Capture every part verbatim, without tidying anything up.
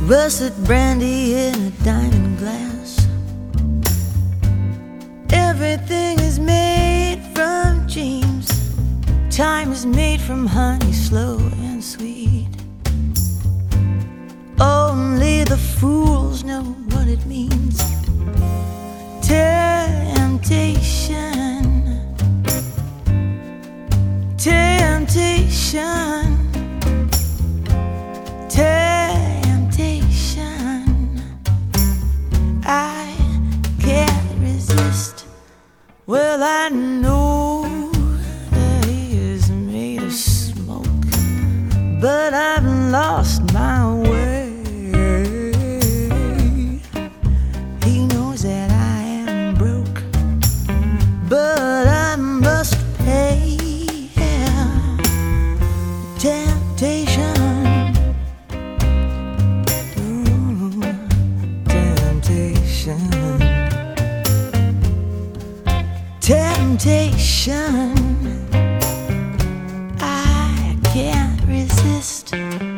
Russet brandy in a diamond glass. Everything is made from dreams. Time is made from honey, slow and sweet. Only the fools know what it means. Temptation, temptation, temptation. I can't resist. Well, I know that he is made of smoke, but I've lost my way. He knows that I am broke, but I must pay. Temptation, ooh, temptation, temptation. I can't resist.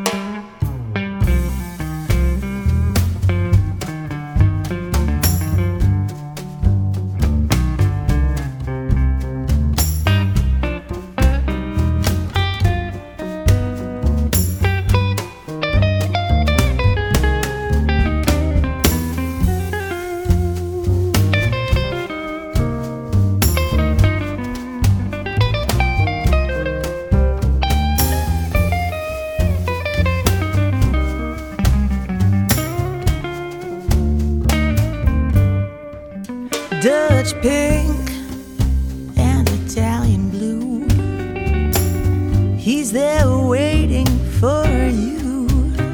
Dutch pink and Italian blue. He's there waiting for you.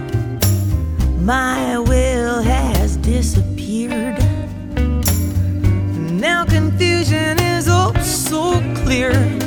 My will has disappeared. Now confusion is oh so clear.